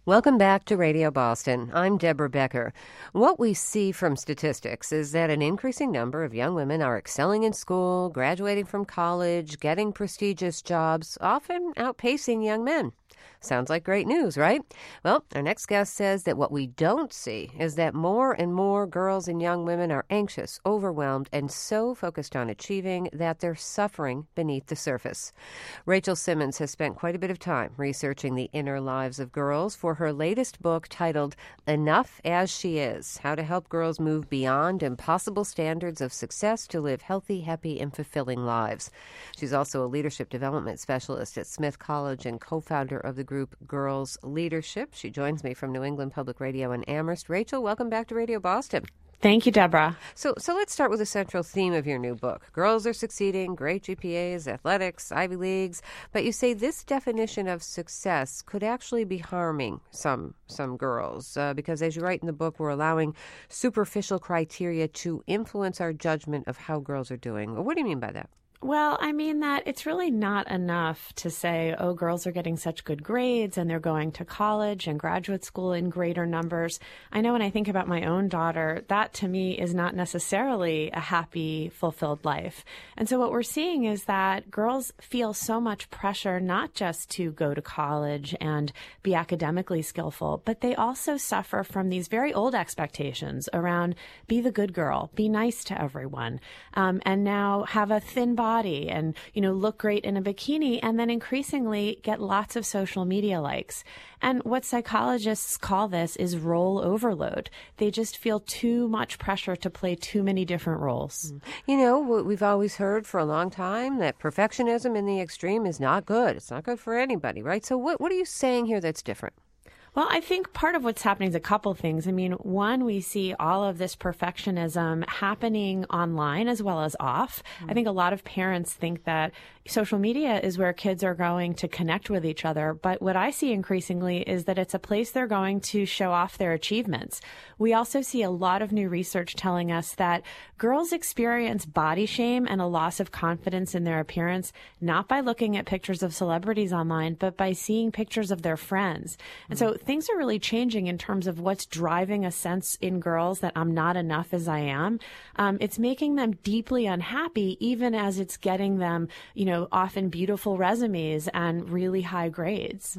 Welcome back to Radio Boston. I'm Deborah Becker. What we see from statistics is that an increasing number of young women are excelling in school, graduating from college, getting prestigious jobs, often outpacing young men. Sounds like great news, right? Well, our next guest says that what we don't see is that more and more girls and young women are anxious, overwhelmed, and so focused on achieving that they're suffering beneath the surface. Rachel Simmons has spent quite a bit of time researching the inner lives of girls for her latest book titled Enough as She Is: How to Help Girls Move Beyond Impossible Standards of Success to Live Healthy, Happy, and Fulfilling Lives. She's also a leadership development specialist at Smith College and co-founder of the group Girls Leadership. She joins me from New England Public Radio in Amherst. Rachel, welcome back to Radio Boston. Thank you, Deborah. So let's start with the central theme of your new book. Girls are succeeding, great GPAs, athletics, Ivy Leagues, but you say this definition of success could actually be harming some girls because, as you write in the book, we're allowing superficial criteria to influence our judgment of how girls are doing. What do you mean by that? Well, I mean that it's really not enough to say, oh, girls are getting such good grades and they're going to college and graduate school in greater numbers. I know when I think about my own daughter, that to me is not necessarily a happy, fulfilled life. And so what we're seeing is that girls feel so much pressure not just to go to college and be academically skillful, but they also suffer from these very old expectations around be the good girl, be nice to everyone, and now have a thin body and, look great in a bikini, and then increasingly get lots of social media likes. And what psychologists call this is role overload. They just feel too much pressure to play too many different roles. We've always heard for a long time that perfectionism in the extreme is not good. It's not good for anybody, right? So what are you saying here that's different? Well, I think part of what's happening is a couple things. I mean, one, we see all of this perfectionism happening online as well as off. I think a lot of parents think that social media is where kids are going to connect with each other. But what I see increasingly is that it's a place they're going to show off their achievements. We also see a lot of new research telling us that girls experience body shame and a loss of confidence in their appearance, not by looking at pictures of celebrities online, but by seeing pictures of their friends. And so things are really changing in terms of what's driving a sense in girls that I'm not enough as I am. It's making them deeply unhappy, even as it's getting them, often beautiful resumes and really high grades.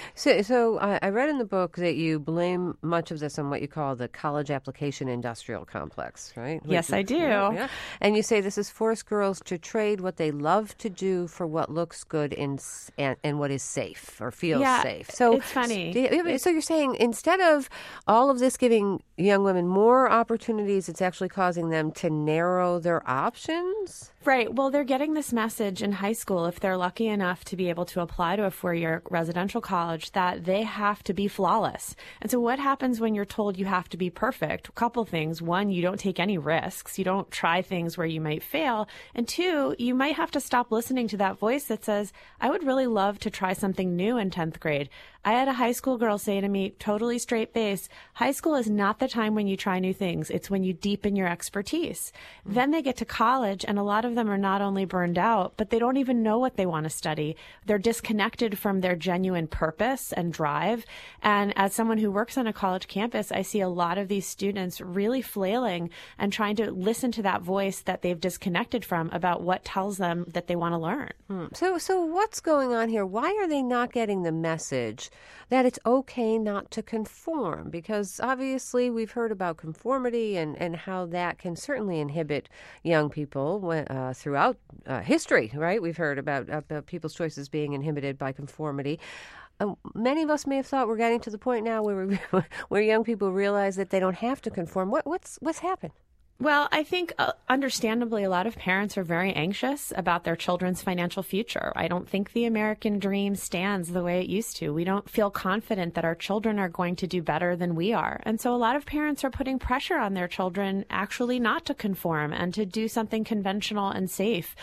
So I read in the book that you blame much of this on what you call the college application industrial complex, right? Yes, I do. Yeah. And you say this has forced girls to trade what they love to do for what looks good and what is safe or feels safe. So it's funny. So you're saying instead of all of this giving young women more opportunities, it's actually causing them to narrow their options? Right. Well, they're getting this message in high school, if they're lucky enough to be able to apply to a four-year residential college, that they have to be flawless. And so what happens when you're told you have to be perfect? A couple things. One, you don't take any risks. You don't try things where you might fail. And two, you might have to stop listening to that voice that says, I would really love to try something new in 10th grade. I had a high school girl say to me, totally straight face, high school is not the time when you try new things. It's when you deepen your expertise. Then they get to college, and a lot of them are not only burned out, but they don't even know what they want to study. They're disconnected from their genuine purpose and drive. And as someone who works on a college campus, I see a lot of these students really flailing and trying to listen to that voice that they've disconnected from about what tells them that they want to learn. So what's going on here? Why are they not getting the message that it's okay not to conform? Because obviously we've heard about conformity and how that can certainly inhibit young people throughout history, right? We've heard about people's choices being inhibited by conformity. Many of us may have thought we're getting to the point now where young people realize that they don't have to conform. What's happened? Well, I think understandably, a lot of parents are very anxious about their children's financial future. I don't think the American dream stands the way it used to. We don't feel confident that our children are going to do better than we are. And so a lot of parents are putting pressure on their children actually not to conform and to do something conventional and safe.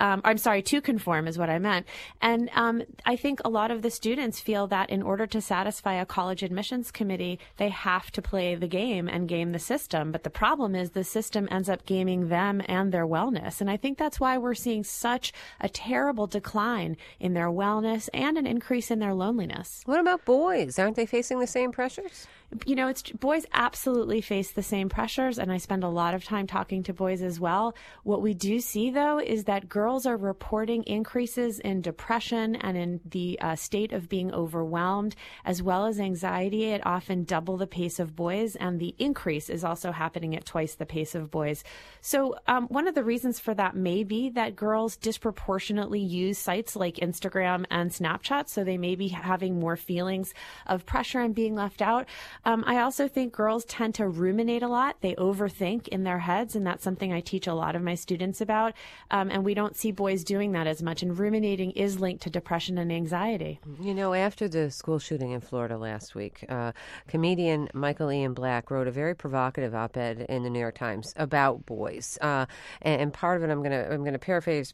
To conform is what I meant. And I think a lot of the students feel that in order to satisfy a college admissions committee, they have to play the game and game the system. But the problem is the system ends up gaming them and their wellness. And I think that's why we're seeing such a terrible decline in their wellness and an increase in their loneliness. What about boys? Aren't they facing the same pressures? You know, boys absolutely face the same pressures, and I spend a lot of time talking to boys as well. What we do see, though, is that girls are reporting increases in depression and in the state of being overwhelmed, as well as anxiety at often double the pace of boys, and the increase is also happening at twice the pace of boys. So one of the reasons for that may be that girls disproportionately use sites like Instagram and Snapchat, so they may be having more feelings of pressure and being left out. I also think girls tend to ruminate a lot. They overthink in their heads, and that's something I teach a lot of my students about. And we don't see boys doing that as much. And ruminating is linked to depression and anxiety. You know, after the school shooting in Florida last week, comedian Michael Ian Black wrote a very provocative op-ed in the New York Times about boys. And part of it, I'm going to paraphrase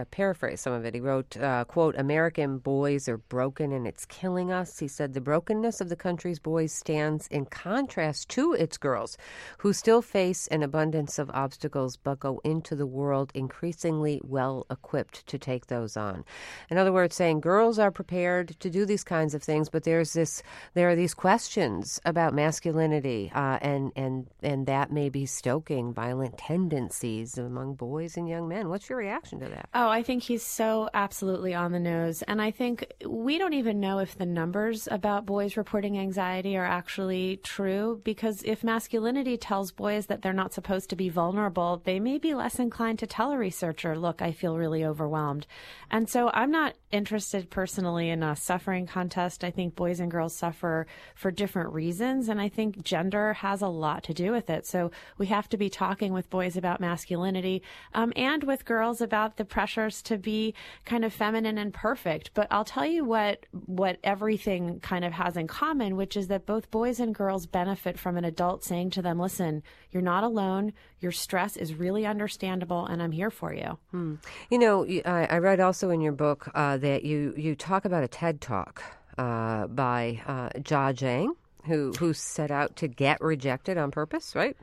some of it. He wrote, quote, "American boys are broken and it's killing us." He said, "The brokenness of the country's boys stands in contrast to its girls, who still face an abundance of obstacles but go into the world increasingly well equipped to take those on." In other words, saying girls are prepared to do these kinds of things, but there are these questions about masculinity, and that may be stoking violent tendencies among boys and young men. What's your reaction to that? Oh, I think he's so absolutely on the nose. And I think we don't even know if the numbers about boys reporting anxiety are actually true, because if masculinity tells boys that they're not supposed to be vulnerable, they may be less inclined to tell a researcher, "Look, I feel really overwhelmed." And so I'm not interested personally in a suffering contest. I think boys and girls suffer for different reasons, and I think gender has a lot to do with it. So we have to be talking with boys about masculinity, and with girls about the pressures to be kind of feminine and perfect. But I'll tell you what everything kind of has in common, which is that both boys and girls benefit from an adult saying to them, "Listen, you're not alone. Your stress is really understandable, and I'm here for you." You know, I read also in your book that you talk about a TED Talk by Jia Jiang, who set out to get rejected on purpose, right?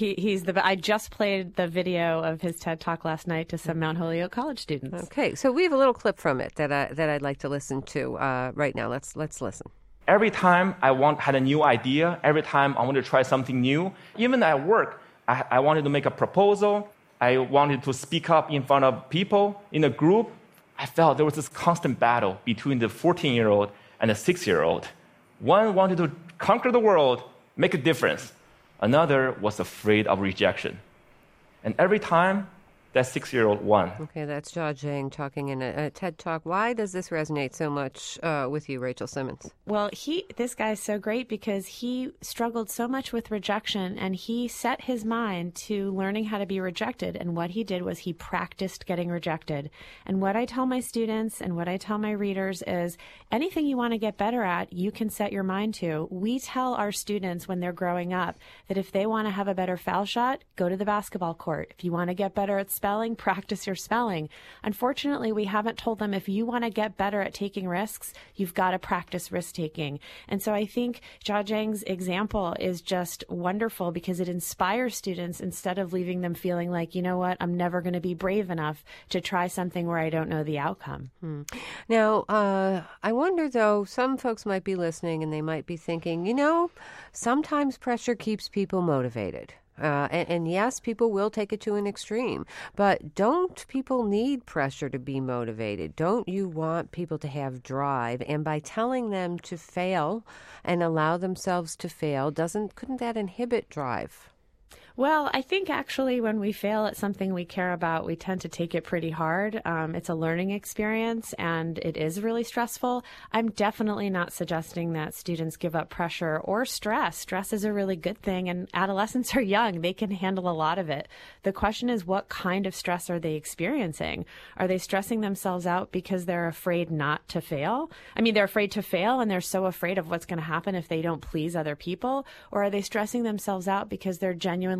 I just played the video of his TED Talk last night to some Mount Holyoke College students. Okay, so we have a little clip from it that I'd like to listen to right now. Let's listen. Every time I had a new idea, every time I wanted to try something new, even at work, I wanted to make a proposal. I wanted to speak up in front of people in a group. I felt there was this constant battle between the 14-year-old and the 6-year-old. One wanted to conquer the world, make a difference. Another was afraid of rejection. And every time, that 6-year-old won. Okay, that's Jia Jiang talking in a TED Talk. Why does this resonate so much with you, Rachel Simmons? Well, this guy is so great because he struggled so much with rejection, and he set his mind to learning how to be rejected. And what he did was he practiced getting rejected. And what I tell my students and what I tell my readers is anything you want to get better at, you can set your mind to. We tell our students when they're growing up that if they want to have a better foul shot, go to the basketball court. If you want to get better at spelling, practice your spelling. Unfortunately, we haven't told them if you want to get better at taking risks, you've got to practice risk-taking. And so I think Jia Jiang's example is just wonderful because it inspires students instead of leaving them feeling like, you know what, I'm never going to be brave enough to try something where I don't know the outcome. Now, I wonder, though, some folks might be listening and they might be thinking, sometimes pressure keeps people motivated. And yes, people will take it to an extreme, but don't people need pressure to be motivated? Don't you want people to have drive? And by telling them to fail and allow themselves to fail, couldn't that inhibit drive? Well, I think actually when we fail at something we care about, we tend to take it pretty hard. It's a learning experience and it is really stressful. I'm definitely not suggesting that students give up pressure or stress. Stress is a really good thing, and adolescents are young. They can handle a lot of it. The question is, what kind of stress are they experiencing? Are they stressing themselves out because they're afraid not to fail? I mean, they're afraid to fail and they're so afraid of what's going to happen if they don't please other people. Or are they stressing themselves out because they're genuinely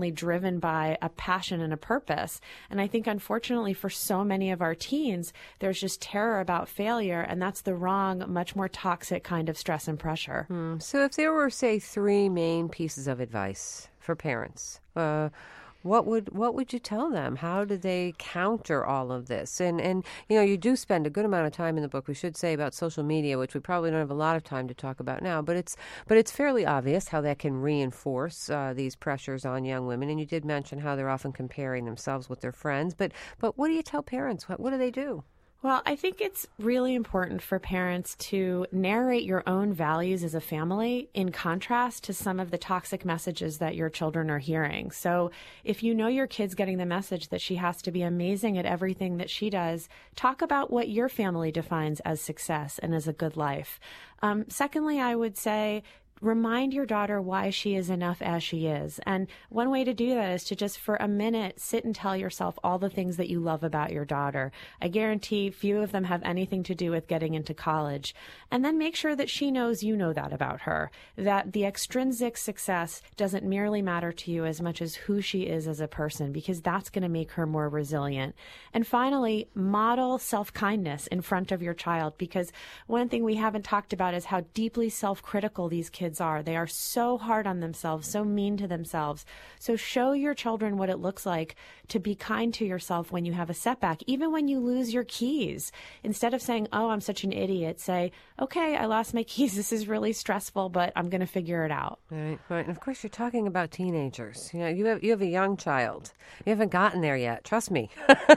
certainly driven by a passion and a purpose. And I think, unfortunately, for so many of our teens, there's just terror about failure, and that's the wrong, much more toxic kind of stress and pressure. So if there were, say, 3 main pieces of advice for parents, what would you tell them? How do they counter all of this? And you do spend a good amount of time in the book, we should say, about social media, which we probably don't have a lot of time to talk about now. But it's fairly obvious how that can reinforce these pressures on young women. And you did mention how they're often comparing themselves with their friends. But what do you tell parents? What do they do? Well, I think it's really important for parents to narrate your own values as a family in contrast to some of the toxic messages that your children are hearing. So if you know your kid's getting the message that she has to be amazing at everything that she does, talk about what your family defines as success and as a good life. Secondly, I would say, remind your daughter why she is enough as she is. And one way to do that is to just for a minute sit and tell yourself all the things that you love about your daughter. I guarantee few of them have anything to do with getting into college. And then make sure that she knows you know that about her, that the extrinsic success doesn't merely matter to you as much as who she is as a person, because that's going to make her more resilient. And finally, model self-kindness in front of your child, because one thing we haven't talked about is how deeply self-critical these kids are. They are so hard on themselves, so mean to themselves. So show your children what it looks like to be kind to yourself when you have a setback, even when you lose your keys. Instead of saying, oh, I'm such an idiot, say, okay, I lost my keys. This is really stressful, but I'm going to figure it out. Right. And of course, you're talking about teenagers. You have a young child. You haven't gotten there yet. Trust me.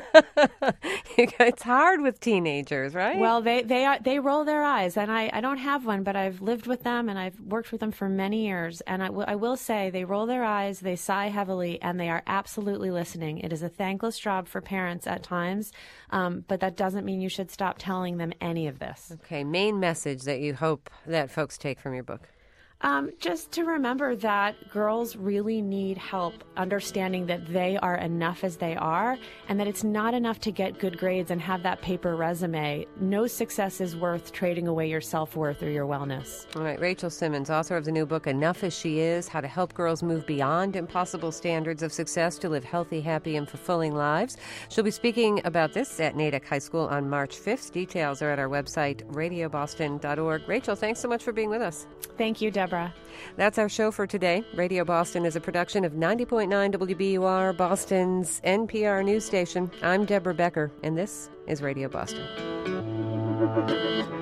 It's hard with teenagers, right? Well, they roll their eyes, and I don't have one, but I've lived with them and I've worked with them for many years. And I will say they roll their eyes, they sigh heavily, and they are absolutely listening. It is a thankless job for parents at times, but that doesn't mean you should stop telling them any of this. Okay, main message that you hope that folks take from your book. Just to remember that girls really need help understanding that they are enough as they are, and that it's not enough to get good grades and have that paper resume. No success is worth trading away your self-worth or your wellness. All right, Rachel Simmons, author of the new book, Enough as She Is, How to Help Girls Move Beyond Impossible Standards of Success to Live Healthy, Happy, and Fulfilling Lives. She'll be speaking about this at Natick High School on March 5th. Details are at our website, radioboston.org. Rachel, thanks so much for being with us. Thank you, Deborah. That's our show for today. Radio Boston is a production of 90.9 WBUR, Boston's NPR news station. I'm Deborah Becker, and this is Radio Boston.